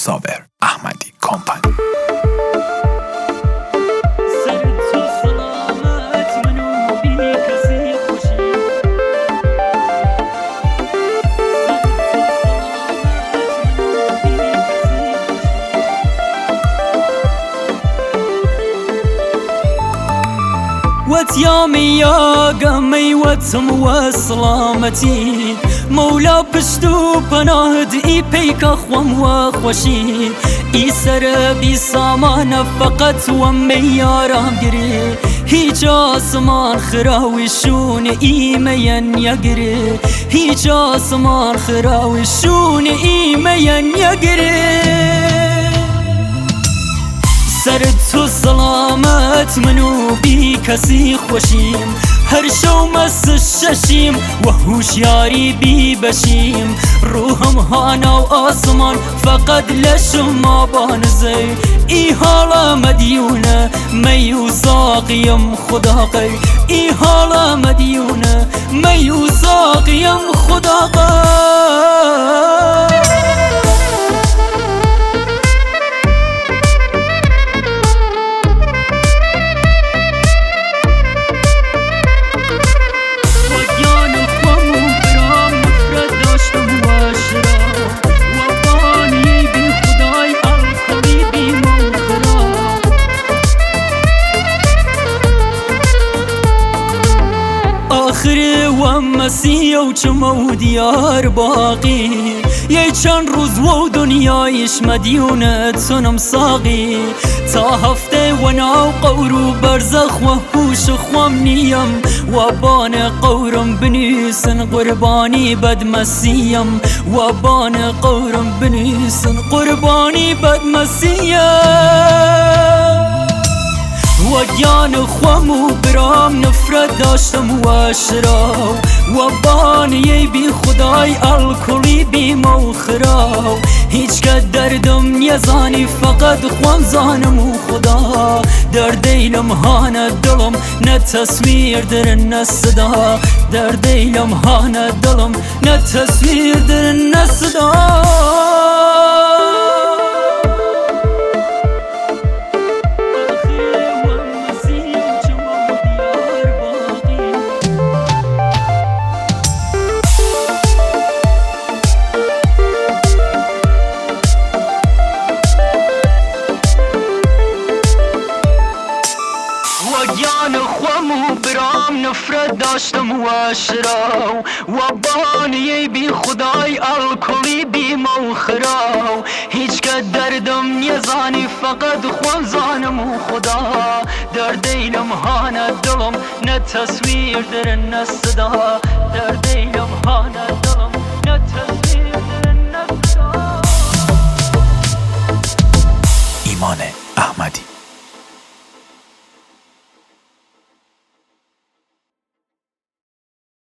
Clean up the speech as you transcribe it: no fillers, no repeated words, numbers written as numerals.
صابر احمدی کمپانی. وتيامي يا قمي وتم وسلامتي مولا بشتو پناهد ای پیک خوام و خوشی ای سر بی سامان فقط و میارم گری هیچ آسمان خراوی شون ای مین یگری هیچ آسمان خراوی شون ای مین یگری سر تو سلامت منو بی کسی خوشیم هر شو مس ششیم و هوشیاری بی بشیم روحم هانا و آسمان فقط لشما بانزی ای حالا مدیونه میو ساقیم خدا قی ای حالا مدیونه میو ساقیم خدا قی آخر و مسیح و چمو دیار باقی یه چند روز و دنیایش مدیونت سنم ساقی تا هفته و ناو قورو برزخ و هوش خوام نیم و بان قورم بنیسن قربانی بد مسیم و بان قورم بنیسن قربانی بد مسیم و گیان خوامو برام نفرت داشتم و شراو و بانیه بی خدای الکلی بی موخراو هیچ که دردم نیزانی فقط خوام زانم و خدا در دیلم هانه دلم نه تصویر در نه صدا در دیلم هانه دلم نه تصویر در نه صدا گیان خوامو برام نفرت داشتم و شراو و بانیه بی خدای الکلی بی موخراو هیچ که دردم نیزانی فقط خوام زانم و خدا در دیلم هانه دلم نه تصویر در نه صدا در دیلم هانه دلم نه تصویر در نه صدا. ایمان احمدی.